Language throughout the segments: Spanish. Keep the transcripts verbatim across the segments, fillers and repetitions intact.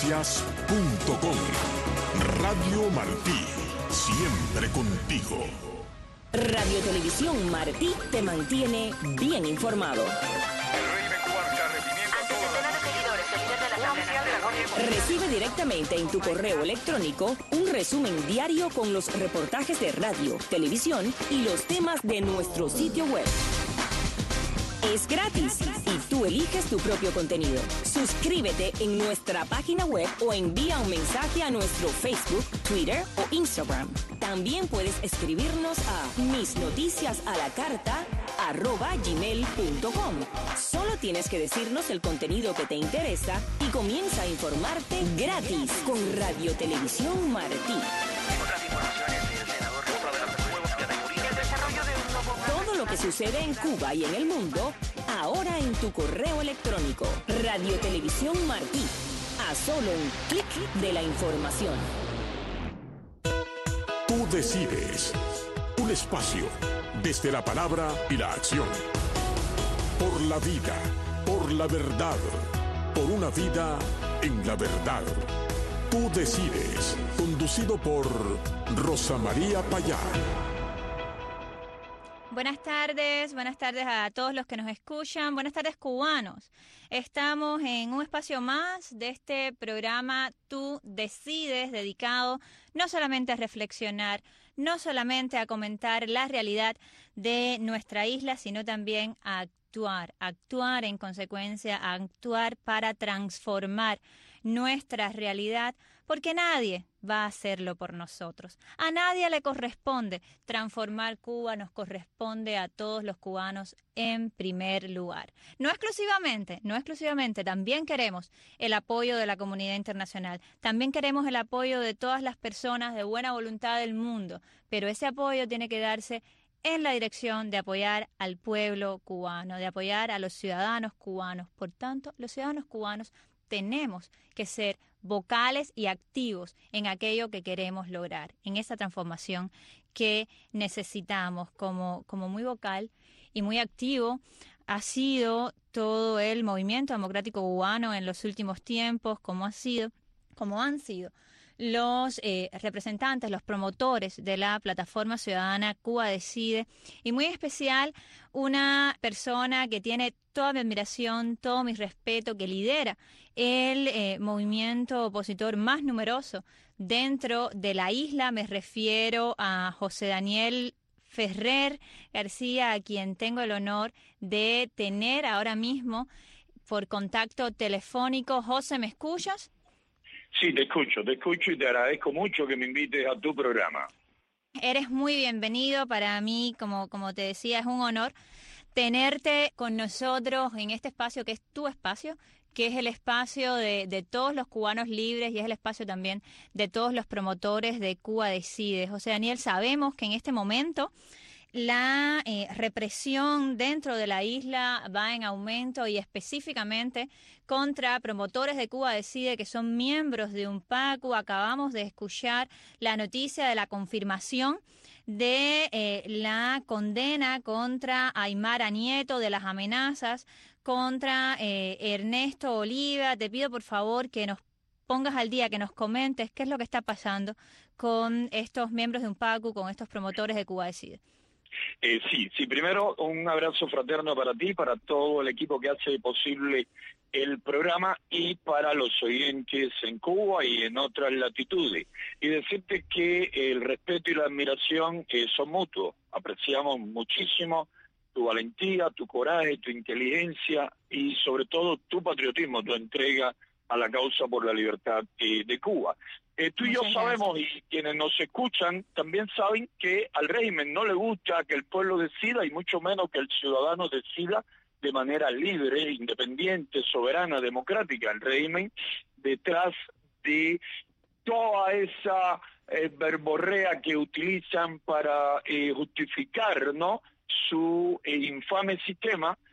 Noticias punto com. Radio Martí, siempre contigo. Radio Televisión Martí te mantiene bien informado. Recibe directamente en tu correo electrónico un resumen diario con los reportajes de radio, televisión y los temas de nuestro sitio web. Es gratis y tú eliges tu propio contenido. Suscríbete en nuestra página web o envía un mensaje a nuestro Facebook, Twitter o Instagram. También puedes escribirnos a misnoticiasalacarta arroba gmail punto com. Solo tienes que decirnos el contenido que te interesa y comienza a informarte gratis con Radio Televisión Martí. Todo lo que sucede en Cuba y en el mundo, ahora en tu correo electrónico. Radio Televisión Martí. A solo un clic de la información. Tú decides. Un espacio desde la palabra y la acción. Por la vida, por la verdad, por una vida en la verdad. Tú decides. Conducido por Rosa María Payá. Buenas tardes, buenas tardes a todos los que nos escuchan, buenas tardes cubanos. Estamos en un espacio más de este programa Tú Decides, dedicado no solamente a reflexionar, no solamente a comentar la realidad de nuestra isla, sino también a actuar, actuar en consecuencia, a actuar para transformar nuestra realidad, porque nadie va a hacerlo por nosotros. A nadie le corresponde transformar Cuba, nos corresponde a todos los cubanos en primer lugar. No exclusivamente, no exclusivamente, también queremos el apoyo de la comunidad internacional, también queremos el apoyo de todas las personas de buena voluntad del mundo, pero ese apoyo tiene que darse en la dirección de apoyar al pueblo cubano, de apoyar a los ciudadanos cubanos. Por tanto, los ciudadanos cubanos tenemos que ser vocales y activos en aquello que queremos lograr, en esa transformación que necesitamos. Como, como muy vocal y muy activo ha sido todo el movimiento democrático cubano en los últimos tiempos, como ha sido, como han sido los eh, representantes, los promotores de la plataforma ciudadana Cuba Decide, y muy especial una persona que tiene toda mi admiración, todo mi respeto, que lidera el eh, movimiento opositor más numeroso dentro de la isla. Me refiero a José Daniel Ferrer García, a quien tengo el honor de tener ahora mismo por contacto telefónico. José, ¿me escuchas? Sí, te escucho, te escucho y te agradezco mucho que me invites a tu programa. Eres muy bienvenido. Para mí, como, como te decía, es un honor tenerte con nosotros en este espacio que es tu espacio, que es el espacio de, de todos los cubanos libres y es el espacio también de todos los promotores de Cuba Decide. José Daniel, sabemos que en este momento la eh, represión dentro de la isla va en aumento, y específicamente contra promotores de Cuba Decide que son miembros de UNPACU. Acabamos de escuchar la noticia de la confirmación de eh, la condena contra Aymara Nieto, de las amenazas contra eh, Ernesto Oliva. Te pido por favor que nos pongas al día, que nos comentes qué es lo que está pasando con estos miembros de UNPACU, con estos promotores de Cuba Decide. Eh, sí, sí, primero un abrazo fraterno para ti, para todo el equipo que hace posible el programa y para los oyentes en Cuba y en otras latitudes. Y decirte que el respeto y la admiración eh, son mutuos. Apreciamos muchísimo tu valentía, tu coraje, tu inteligencia y sobre todo tu patriotismo, tu entrega a la causa por la libertad eh, de Cuba. Eh, tú y yo sabemos, y quienes nos escuchan también saben, que al régimen no le gusta que el pueblo decida y mucho menos que el ciudadano decida de manera libre, independiente, soberana, democrática. El régimen, detrás de toda esa eh, verborrea que utilizan para eh, justificar, ¿no?, su eh, infame sistema,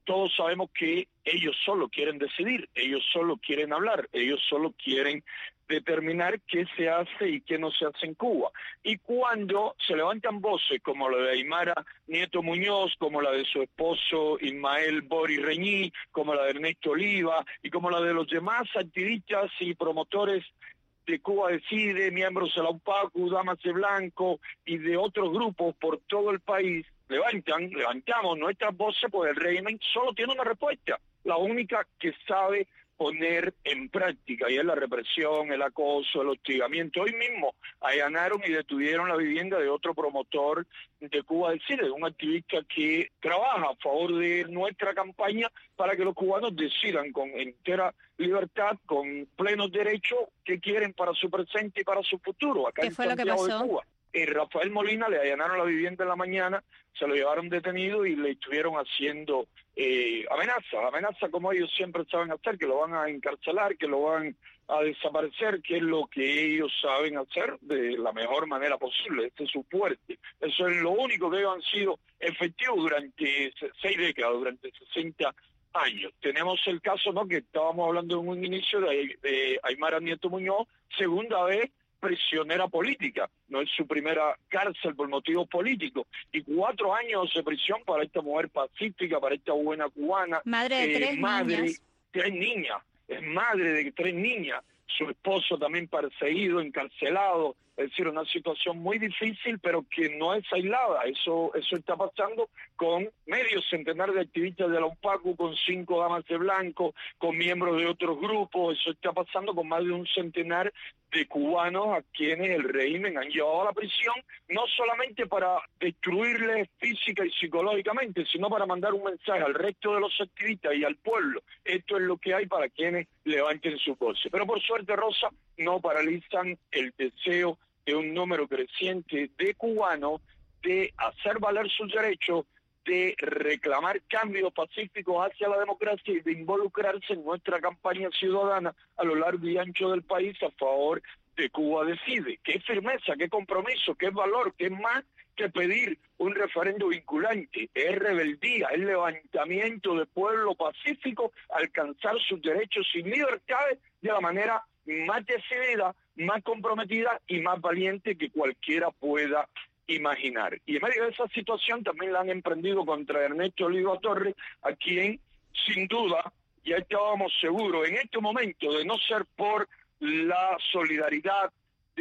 todos sabemos que ellos solo quieren decidir, ellos solo quieren hablar, ellos solo quieren determinar qué se hace y qué no se hace en Cuba. Y cuando se levantan voces como la de Aymara Nieto Muñoz, como la de su esposo Ismael Bori Reñí, como la de Ernesto Oliva y como la de los demás activistas y promotores de Cuba Decide, miembros de la UPACU, Damas de Blanco y de otros grupos por todo el país, levantan, levantamos nuestras voces, pues el régimen solo tiene una respuesta, la única que sabe poner en práctica, y es la represión, el acoso, el hostigamiento. Hoy mismo allanaron y detuvieron la vivienda de otro promotor de Cuba Decide, un activista que trabaja a favor de nuestra campaña para que los cubanos decidan con entera libertad, con plenos derechos, qué quieren para su presente y para su futuro, acá en Santiago de Cuba. Eh, Rafael Molina le allanaron la vivienda en la mañana, se lo llevaron detenido y le estuvieron haciendo eh, amenazas, amenazas como ellos siempre saben hacer, que lo van a encarcelar, que lo van a desaparecer, que es lo que ellos saben hacer de la mejor manera posible, este es su fuerte. Eso es lo único que ellos han sido efectivos durante seis décadas, durante sesenta años. Tenemos el caso, ¿no?, que estábamos hablando en un inicio de, de Aymara Nieto Muñoz, segunda vez prisionera política, no es su primera cárcel por motivos políticos, y cuatro años de prisión para esta mujer pacífica, para esta buena cubana, madre de tres eh, madre, niñas, tres niñas, es madre de tres niñas, su esposo también perseguido, encarcelado, es decir, una situación muy difícil, pero que no es aislada. Eso eso está pasando con medio centenar de activistas de la UPACU, con cinco damas de blanco, con miembros de otros grupos. Eso está pasando con más de un centenar de cubanos a quienes el régimen han llevado a la prisión, no solamente para destruirles física y psicológicamente, sino para mandar un mensaje al resto de los activistas y al pueblo. Esto es lo que hay para quienes levanten su voz. Pero por suerte, Rosa, no paralizan el deseo de un número creciente de cubanos de hacer valer sus derechos, de reclamar cambios pacíficos hacia la democracia y de involucrarse en nuestra campaña ciudadana a lo largo y ancho del país a favor de Cuba Decide. Qué firmeza, qué compromiso, qué valor, qué más que pedir un referendo vinculante. Es rebeldía, es levantamiento de pueblo pacífico, alcanzar sus derechos y libertades de la manera más decidida, más comprometida y más valiente que cualquiera pueda imaginar. Y en medio de esa situación también la han emprendido contra Ernesto Oliva Torres, a quien sin duda ya estábamos seguros en este momento, de no ser por la solidaridad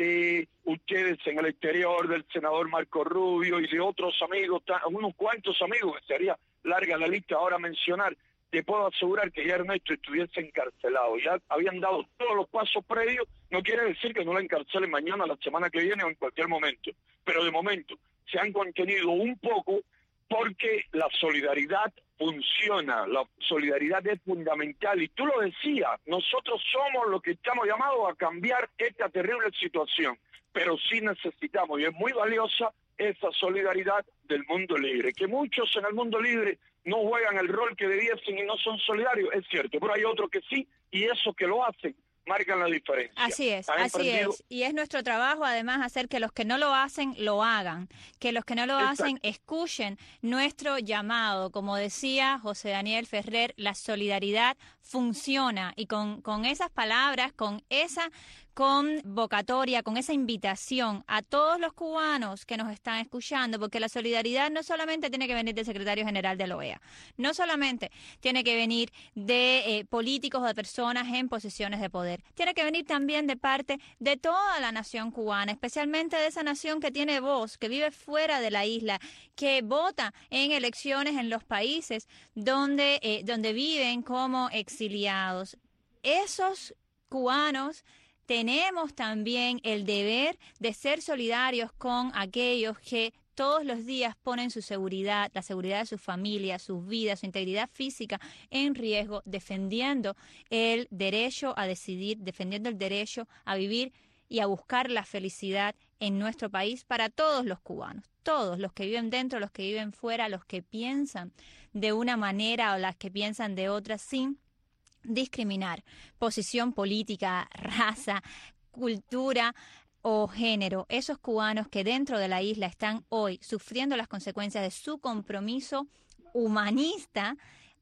de ustedes en el exterior, del senador Marco Rubio y de otros amigos, unos cuantos amigos, que sería larga la lista ahora mencionar, te puedo asegurar que ya Ernesto estuviese encarcelado. Ya habían dado todos los pasos previos, no quiere decir que no la encarcelen mañana, la semana que viene o en cualquier momento, pero de momento se han contenido un poco porque la solidaridad funciona, la solidaridad es fundamental, y tú lo decías, nosotros somos los que estamos llamados a cambiar esta terrible situación, pero sí necesitamos, y es muy valiosa, esa solidaridad del mundo libre, que muchos en el mundo libre no juegan el rol que debiesen y no son solidarios, es cierto, pero hay otros que sí, y esos que lo hacen marcan la diferencia. Así es, Han así emprendido... es. Y es nuestro trabajo, además, hacer que los que no lo hacen, lo hagan. Que los que no lo Exacto. hacen, escuchen nuestro llamado. Como decía José Daniel Ferrer, la solidaridad funciona. Y con, con esas palabras, con esa convocatoria, con esa invitación a todos los cubanos que nos están escuchando, porque la solidaridad no solamente tiene que venir del secretario general de la O E A, no solamente tiene que venir de eh, políticos o de personas en posiciones de poder, tiene que venir también de parte de toda la nación cubana, especialmente de esa nación que tiene voz, que vive fuera de la isla, que vota en elecciones en los países donde, eh, donde viven como exiliados. Esos cubanos tenemos también el deber de ser solidarios con aquellos que todos los días ponen su seguridad, la seguridad de sus familias, sus vidas, su integridad física en riesgo, defendiendo el derecho a decidir, defendiendo el derecho a vivir y a buscar la felicidad en nuestro país para todos los cubanos, todos los que viven dentro, los que viven fuera, los que piensan de una manera o las que piensan de otra, sin discriminar posición política, raza, cultura o género. Esos cubanos que dentro de la isla están hoy sufriendo las consecuencias de su compromiso humanista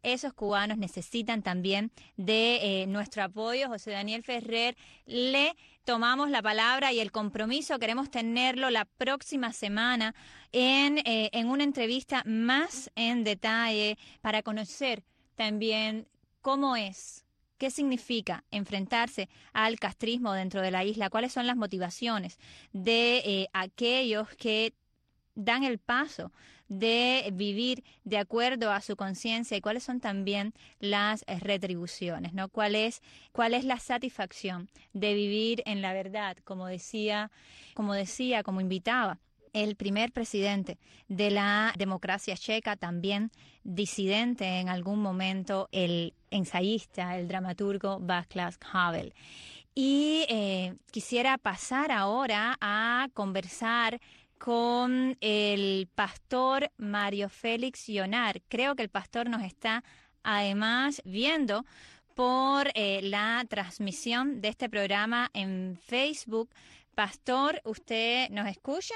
esos cubanos necesitan también de eh, nuestro apoyo. José Daniel Ferrer, le tomamos la palabra y el compromiso, queremos tenerlo la próxima semana en, eh, en una entrevista más en detalle para conocer también cómo es, qué significa enfrentarse al castrismo dentro de la isla, cuáles son las motivaciones de eh, aquellos que dan el paso de vivir de acuerdo a su conciencia y cuáles son también las eh, retribuciones, ¿no? ¿Cuál es, cuál es la satisfacción de vivir en la verdad, como decía, como decía, como invitaba el primer presidente de la democracia checa, también disidente en algún momento, el ensayista, el dramaturgo Václav Havel. Y eh, quisiera pasar ahora a conversar con el pastor Mario Félix Llonar. Creo que el pastor nos está además viendo por eh, la transmisión de este programa en Facebook. Pastor, ¿usted nos escucha?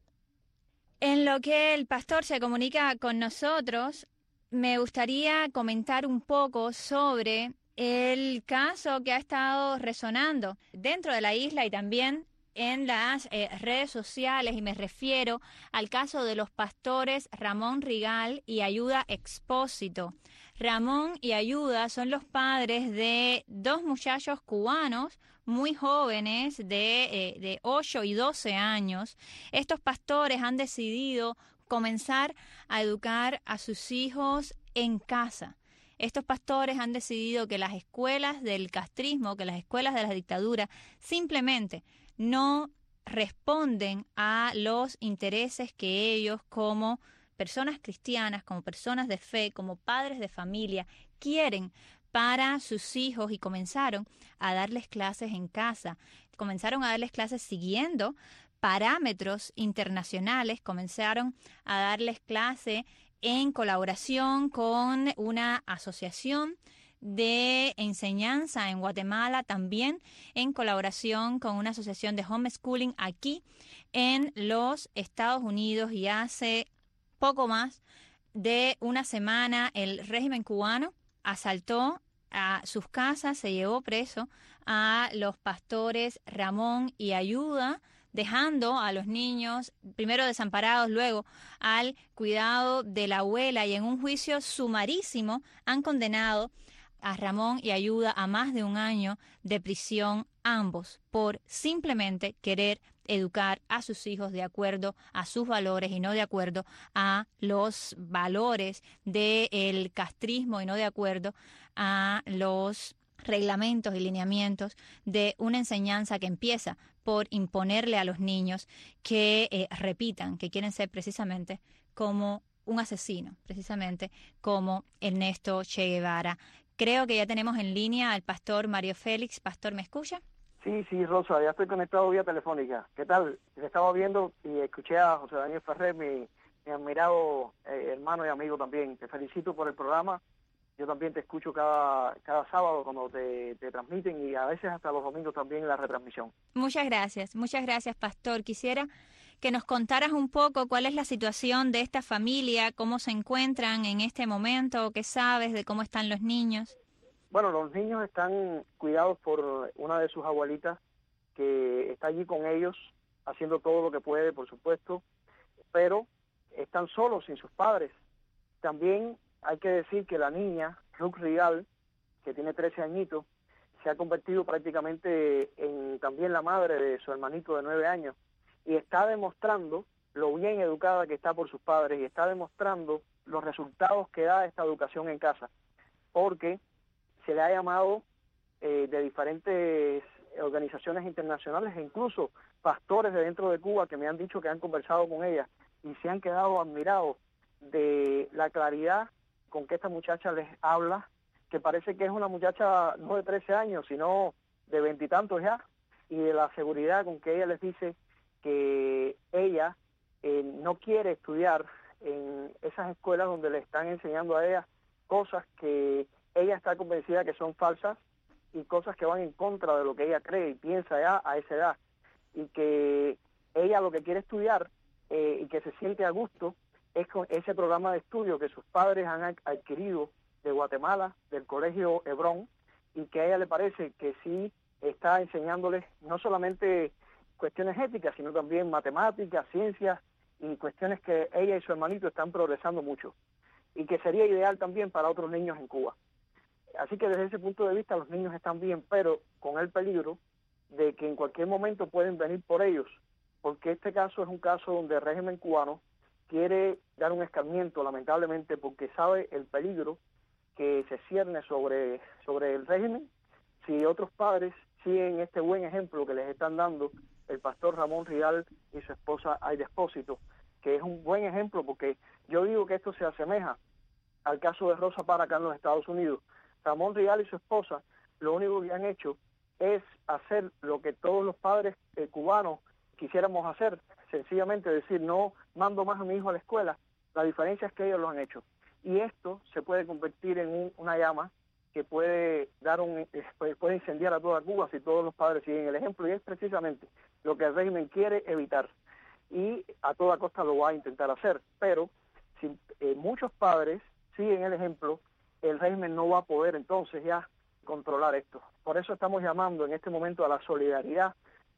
En lo que el pastor se comunica con nosotros, me gustaría comentar un poco sobre el caso que ha estado resonando dentro de la isla y también en las eh, redes sociales, y me refiero al caso de los pastores Ramón Rigal y Ayuda Expósito. Ramón y Ayuda son los padres de dos muchachos cubanos muy jóvenes de, eh, de ocho y doce años. Estos pastores han decidido comenzar a educar a sus hijos en casa. Estos pastores han decidido que las escuelas del castrismo, que las escuelas de la dictadura, simplemente no responden a los intereses que ellos, como personas cristianas, como personas de fe, como padres de familia, quieren para sus hijos, y comenzaron a darles clases en casa. Comenzaron a darles clases siguiendo parámetros internacionales, comenzaron a darles clase en colaboración con una asociación de enseñanza en Guatemala, también en colaboración con una asociación de homeschooling aquí en los Estados Unidos, y hace poco más de una semana el régimen cubano asaltó a sus casas, se llevó preso a los pastores Ramón y Ayuda, dejando a los niños primero desamparados, luego al cuidado de la abuela, y en un juicio sumarísimo han condenado a Ramón y Ayuda a más de un año de prisión, ambos, por simplemente querer educar a sus hijos de acuerdo a sus valores y no de acuerdo a los valores del castrismo y no de acuerdo a los reglamentos y lineamientos de una enseñanza que empieza por imponerle a los niños que eh, repitan, que quieren ser precisamente como un asesino, precisamente como Ernesto Che Guevara. Creo que ya tenemos en línea al pastor Mario Félix. Pastor, ¿me escucha? Sí, sí, Rosa, ya estoy conectado vía telefónica. ¿Qué tal? Te estaba viendo y escuché a José Daniel Ferrer, mi, mi admirado eh, hermano y amigo también. Te felicito por el programa. Yo también te escucho cada, cada sábado cuando te, te transmiten, y a veces hasta los domingos también en la retransmisión. Muchas gracias, muchas gracias, pastor. Quisiera que nos contaras un poco cuál es la situación de esta familia, cómo se encuentran en este momento, qué sabes de cómo están los niños. Bueno, los niños están cuidados por una de sus abuelitas, que está allí con ellos, haciendo todo lo que puede, por supuesto, pero están solos, sin sus padres. También hay que decir que la niña, Ruth Rigal, que tiene trece añitos, se ha convertido prácticamente en también la madre de su hermanito de nueve años, y está demostrando lo bien educada que está por sus padres, y está demostrando los resultados que da esta educación en casa, porque se le ha llamado eh, de diferentes organizaciones internacionales e incluso pastores de dentro de Cuba que me han dicho que han conversado con ella y se han quedado admirados de la claridad con que esta muchacha les habla, que parece que es una muchacha no de trece años, sino de veintitantos ya, y de la seguridad con que ella les dice que ella eh, no quiere estudiar en esas escuelas donde le están enseñando a ella cosas que ella está convencida que son falsas y cosas que van en contra de lo que ella cree y piensa ya a esa edad, y que ella lo que quiere estudiar eh, y que se siente a gusto es con ese programa de estudio que sus padres han adquirido de Guatemala, del Colegio Hebrón, y que a ella le parece que sí está enseñándoles no solamente cuestiones éticas, sino también matemáticas, ciencias y cuestiones que ella y su hermanito están progresando mucho y que sería ideal también para otros niños en Cuba. Así que desde ese punto de vista los niños están bien, pero con el peligro de que en cualquier momento pueden venir por ellos, porque este caso es un caso donde el régimen cubano quiere dar un escarmiento, lamentablemente, porque sabe el peligro que se cierne sobre, sobre el régimen si otros padres siguen este buen ejemplo que les están dando el pastor Ramón Rial y su esposa Aida Espósito, que es un buen ejemplo porque yo digo que esto se asemeja al caso de Rosa Parra acá en los Estados Unidos. Ramón Rial y su esposa lo único que han hecho es hacer lo que todos los padres eh, cubanos quisiéramos hacer, sencillamente decir, no mando más a mi hijo a la escuela. La diferencia es que ellos lo han hecho. Y esto se puede convertir en un, una llama que puede dar un eh, puede incendiar a toda Cuba si todos los padres siguen el ejemplo, y es precisamente lo que el régimen quiere evitar. Y a toda costa lo va a intentar hacer. Pero si eh, muchos padres siguen el ejemplo, el régimen no va a poder entonces ya controlar esto. Por eso estamos llamando en este momento a la solidaridad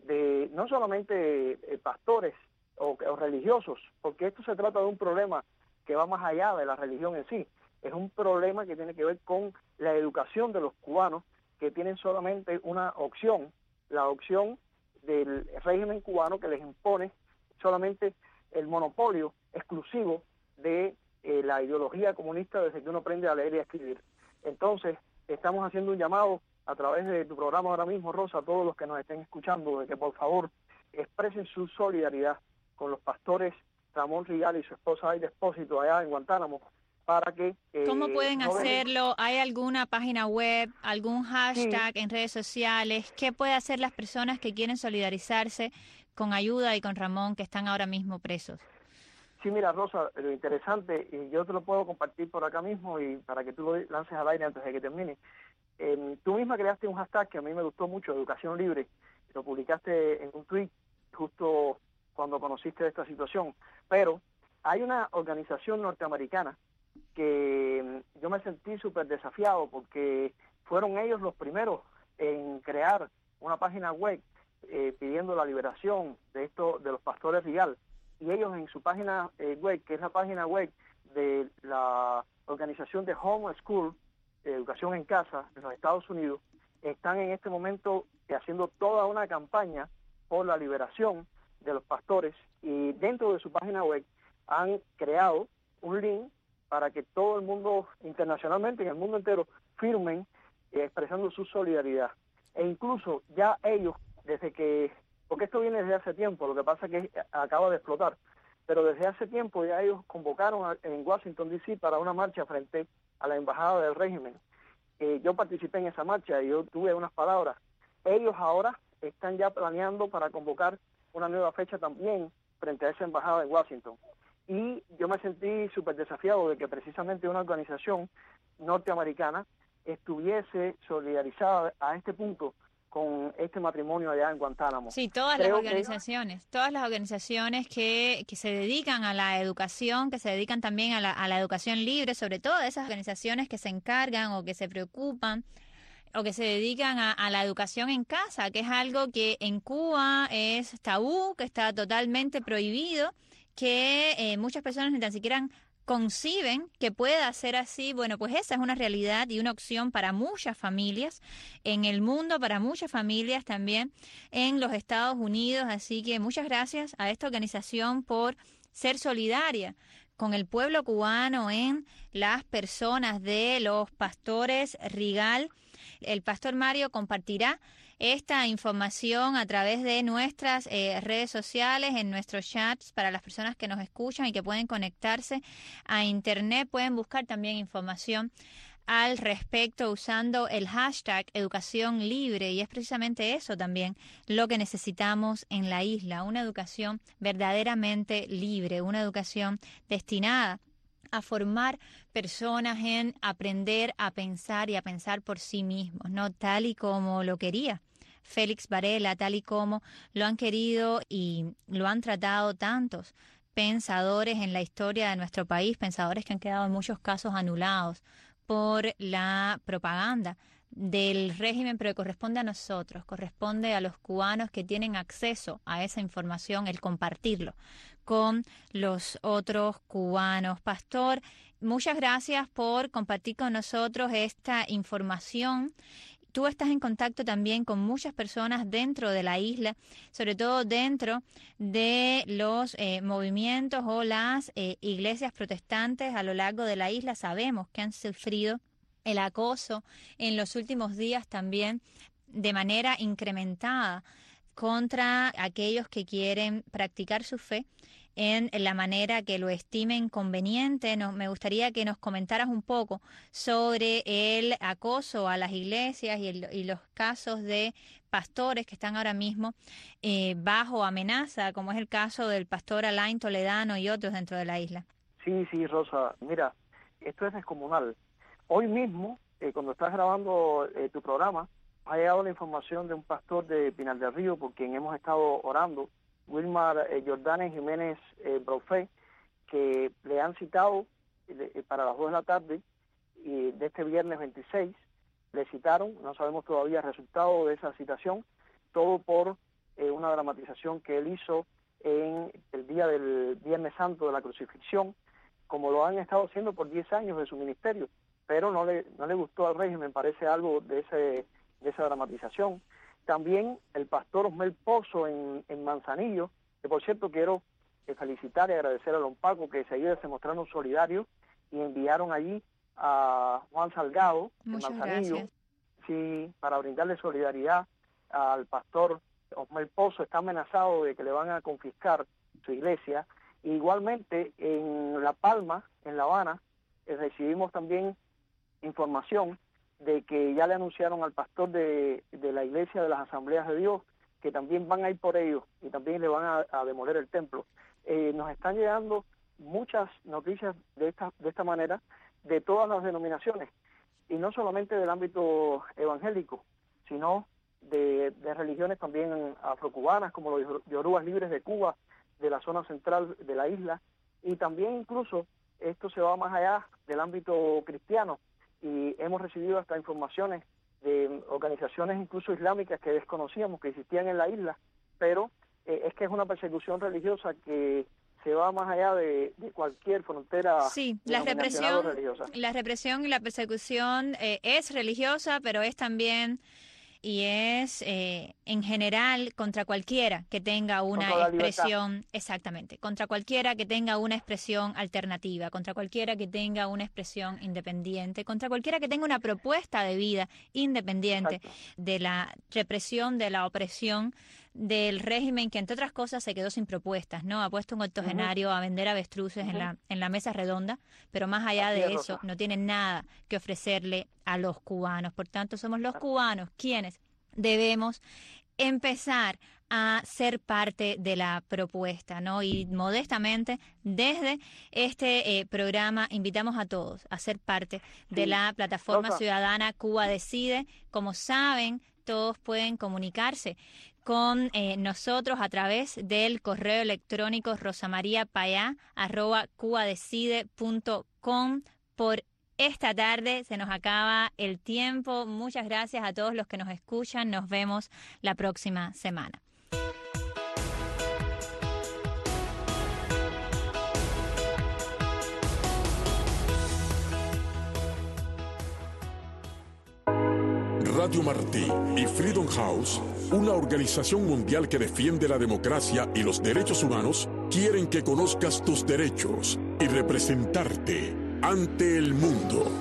de no solamente eh, pastores o, o religiosos, porque esto se trata de un problema que va más allá de la religión en sí. Es un problema que tiene que ver con la educación de los cubanos, que tienen solamente una opción, la opción del régimen cubano que les impone solamente el monopolio exclusivo de eh, la ideología comunista desde que uno aprende a leer y a escribir. Entonces, estamos haciendo un llamado a través de tu programa ahora mismo, Rosa, a todos los que nos estén escuchando, de que por favor expresen su solidaridad con los pastores Ramón Rial y su esposa Aida Espósito allá en Guantánamo, para que... Eh, ¿Cómo pueden no hacerlo? dejen... ¿Hay alguna página web, algún hashtag sí. en redes sociales? ¿Qué pueden hacer las personas que quieren solidarizarse con Ayuda y con Ramón, que están ahora mismo presos? Sí, mira, Rosa, lo interesante, y yo te lo puedo compartir por acá mismo y para que tú lo lances al aire antes de que termine. Eh, tú misma creaste un hashtag que a mí me gustó mucho, Educación Libre, lo publicaste en un tweet justo cuando conociste esta situación, pero hay una organización norteamericana que yo me sentí súper desafiado porque fueron ellos los primeros en crear una página web eh, pidiendo la liberación de esto de los pastores Rial, y ellos en su página eh, web, que es la página web de la organización de Home School, de Educación en Casa de los Estados Unidos, están en este momento haciendo toda una campaña por la liberación de los pastores, y dentro de su página web han creado un link para que todo el mundo internacionalmente, en el mundo entero, firmen eh, expresando su solidaridad. E incluso ya ellos, desde que, porque esto viene desde hace tiempo, lo que pasa es que acaba de explotar, pero desde hace tiempo ya ellos convocaron a, en Washington D C para una marcha frente a la embajada del régimen. Eh, yo participé en esa marcha y yo tuve unas palabras. Ellos ahora están ya planeando para convocar una nueva fecha también frente a esa embajada en Washington. Y yo me sentí súper desafiado de que precisamente una organización norteamericana estuviese solidarizada a este punto con este matrimonio allá en Guantánamo. Sí, todas Creo las organizaciones, que... todas las organizaciones que, que se dedican a la educación, que se dedican también a la, a la educación libre, sobre todo esas organizaciones que se encargan o que se preocupan o que se dedican a, a la educación en casa, que es algo que en Cuba es tabú, que está totalmente prohibido, que eh, muchas personas ni tan siquiera conciben que pueda ser así. Bueno, pues esa es una realidad y una opción para muchas familias en el mundo, para muchas familias también en los Estados Unidos. Así que muchas gracias a esta organización por ser solidaria con el pueblo cubano en las personas de los pastores Rial. El pastor Mario compartirá esta información a través de nuestras eh, redes sociales, en nuestros chats, para las personas que nos escuchan y que pueden conectarse a internet. Pueden buscar también información al respecto usando el hashtag Educación Libre, y es precisamente eso también lo que necesitamos en la isla, una educación verdaderamente libre, una educación destinada a formar personas en aprender a pensar y a pensar por sí mismos, no tal y como lo quería Félix Varela, tal y como lo han querido y lo han tratado tantos pensadores en la historia de nuestro país, pensadores que han quedado en muchos casos anulados por la propaganda del régimen, pero que corresponde a nosotros, corresponde a los cubanos que tienen acceso a esa información, el compartirlo con los otros cubanos. Pastor, muchas gracias por compartir con nosotros esta información. Tú estás en contacto también con muchas personas dentro de la isla, sobre todo dentro de los eh, movimientos o las eh, iglesias protestantes a lo largo de la isla. Sabemos que han sufrido el acoso en los últimos días también de manera incrementada contra aquellos que quieren practicar su fe en la manera que lo estimen conveniente. No, me gustaría que nos comentaras un poco sobre el acoso a las iglesias y, el, y los casos de pastores que están ahora mismo eh, bajo amenaza, como es el caso del pastor Alain Toledano y otros dentro de la isla. Sí, sí, Rosa, mira, esto es descomunal. Hoy mismo, eh, cuando estás grabando eh, tu programa, ha llegado la información de un pastor de Pinar del Río, por quien hemos estado orando, Wilmar eh, Jordanes Jiménez eh, Brofé, que le han citado eh, para las dos de la tarde y de este viernes veintiséis, le citaron, no sabemos todavía el resultado de esa citación, todo por eh, una dramatización que él hizo en el día del Viernes Santo de la Crucifixión, como lo han estado haciendo por diez años de su ministerio, pero no le, no le gustó al régimen, parece algo de, ese, de esa dramatización. También el pastor Osmel Pozo en, en Manzanillo, que por cierto quiero eh, felicitar y agradecer a Don Paco, que enseguida se mostraron solidarios y enviaron allí a Juan Salgado Muchas en Manzanillo, gracias. sí, para brindarle solidaridad al pastor Osmel Pozo. Está amenazado de que le van a confiscar su iglesia. E igualmente en La Palma, en La Habana, eh, recibimos también información de que ya le anunciaron al pastor de, de la iglesia de las Asambleas de Dios que también van a ir por ellos y también le van a, a demoler el templo. Eh, nos están llegando muchas noticias de esta, de esta manera de todas las denominaciones, y no solamente del ámbito evangélico, sino de, de religiones también afrocubanas, como los yorubas libres de Cuba, de la zona central de la isla, y también incluso esto se va más allá del ámbito cristiano, y hemos recibido hasta informaciones de organizaciones incluso islámicas que desconocíamos que existían en la isla, pero eh, es que es una persecución religiosa que se va más allá de, de cualquier frontera. Sí, la represión, la represión y la persecución eh, es religiosa, pero es también y es eh, en general contra cualquiera que tenga una expresión, exactamente, contra cualquiera que tenga una expresión alternativa, contra cualquiera que tenga una expresión independiente, contra cualquiera que tenga una propuesta de vida independiente. Exacto. De la represión, de la opresión del régimen, que entre otras cosas se quedó sin propuestas, ¿no? Ha puesto un octogenario uh-huh. a vender avestruces uh-huh. en la en la mesa redonda, pero más allá Así de es, eso Rosa. No tiene nada que ofrecerle a los cubanos. Por tanto, somos los cubanos quienes debemos empezar a ser parte de la propuesta, ¿no? Y modestamente, desde este eh, programa, invitamos a todos a ser parte sí. de la plataforma Rosa. Ciudadana Cuba Decide. Como saben, todos pueden comunicarse con eh, nosotros a través del correo electrónico rosamariapayá arroba cubadecide punto com. Por esta tarde se nos acaba el tiempo. Muchas gracias a todos los que nos escuchan. Nos vemos la próxima semana. Radio Martí y Freedom House, una organización mundial que defiende la democracia y los derechos humanos, quieren que conozcas tus derechos y representarte ante el mundo.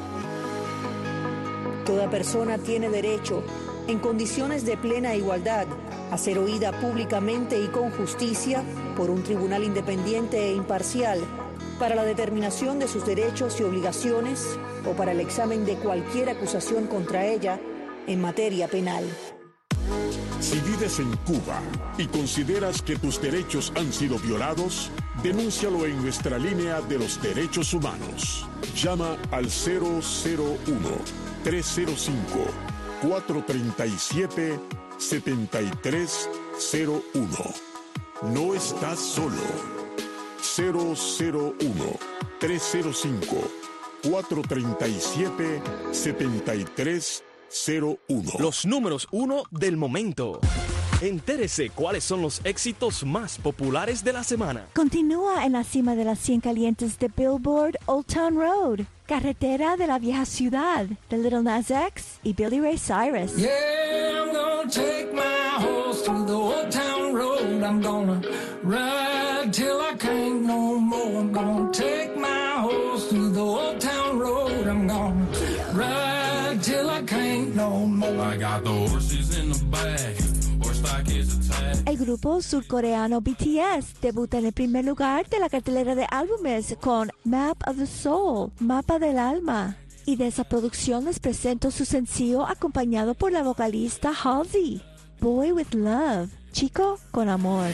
Toda persona tiene derecho, en condiciones de plena igualdad, a ser oída públicamente y con justicia por un tribunal independiente e imparcial para la determinación de sus derechos y obligaciones o para el examen de cualquier acusación contra ella en materia penal. Si vives en Cuba y consideras que tus derechos han sido violados, denúncialo en nuestra línea de los derechos humanos. Llama al cero cero uno, tres cero cinco, cuatro tres siete, siete tres cero uno. No estás solo. cero cero uno, tres cero cinco, cuatro tres siete, siete tres cero uno. Los números uno del momento. Entérese cuáles son los éxitos más populares de la semana. Continúa en la cima de las cien calientes de Billboard, Old Town Road, Carretera de la Vieja Ciudad, de Little Nas X y Billy Ray Cyrus. Yeah, I'm gonna take my horse through the Old Town Road. I'm gonna ride till I can't no more. I'm gonna take my horse through the Old Town Road. I'm gonna ride till I can't no more. I got the horses in the back. El grupo surcoreano B T S debuta en el primer lugar de la cartelera de álbumes con Map of the Soul, Mapa del Alma. Y de esa producción les presento su sencillo acompañado por la vocalista Halsey, Boy with Love, Chico con Amor.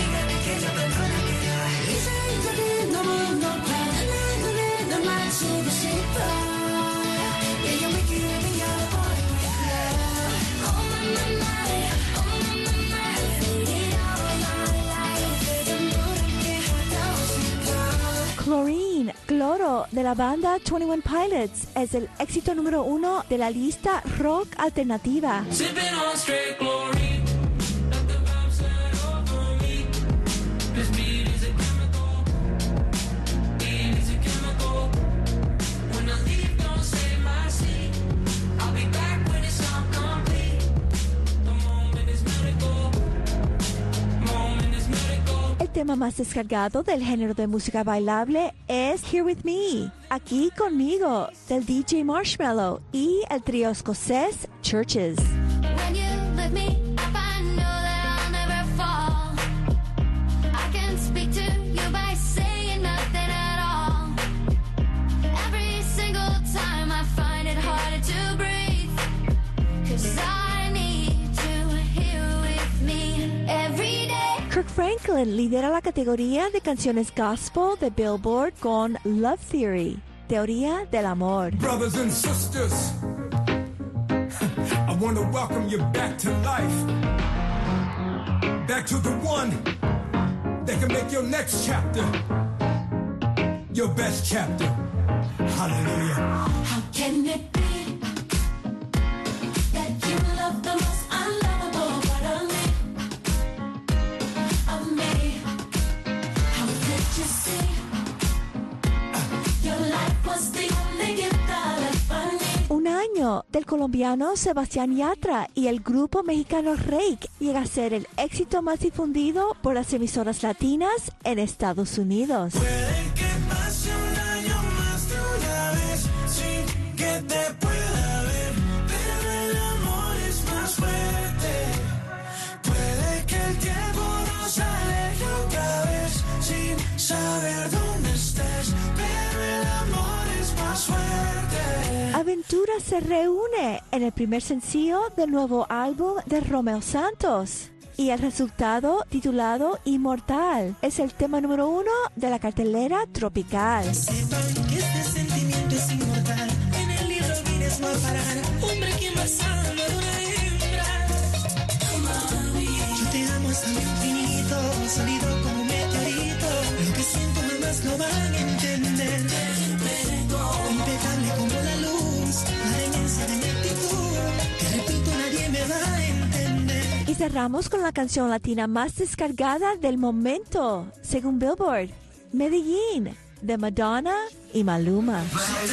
Chlorine, Cloro, de la banda veintiuno Pilots, es el éxito número uno de la lista rock alternativa. El tema más descargado del género de música bailable es Here With Me, Aquí Conmigo, del D J Marshmello y el trío escocés Churches. When you lift me up, I know that I'll never fall. I can speak to you by saying nothing at all. Every single time I find it harder to breathe, 'cause I need you here with me every day. Kirk Franklin lidera la categoría de canciones gospel de Billboard con Love Theory, Teoría del Amor. Brothers and sisters, I want to welcome you back to life. Back to the one that can make your next chapter your best chapter. Hallelujah. How can it be that you love the most unlovable part of me? Of me? How could you see your life was the only gift I left for me? Un año del colombiano Sebastián Yatra y el grupo mexicano Reik llega a ser el éxito más difundido por las emisoras latinas en Estados Unidos. Puede que pase un año más de una vez sin que te pueda ver, pero el amor es más fuerte. Puede que el tiempo nos aleje otra vez sin saber dónde estés, pero el amor es más fuerte. Aventura se reúne en el primer sencillo del nuevo álbum de Romeo Santos. Y el resultado, titulado Inmortal, es el tema número uno de la cartelera tropical. Sepan que este sentimiento es inmortal. En el libro Guinness no parar. Hombre que más ama de una hembra. Yo te amo hasta el infinito, sólido como un meteorito. Lo que siento jamás lo van a entender. Impecable como la luz, la inmensa de mi actitud. Te repito, nadie me va a entender. Y cerramos con la canción latina más descargada del momento, según Billboard, Medellín, de Madonna y Maluma.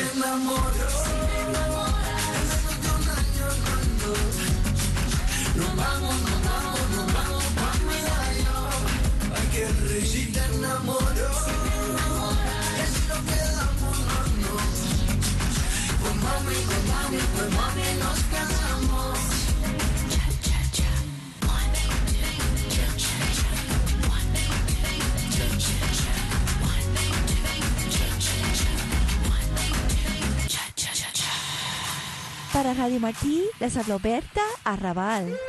Para Radio Martí, les habló Berta Arrabal.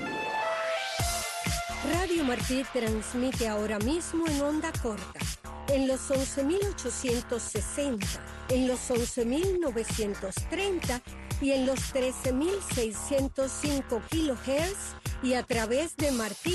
Radio Martí transmite ahora mismo en onda corta, en los once mil ochocientos sesenta, en los once mil novecientos treinta y en los trece mil seiscientos cinco kilohertz y a través de Martí.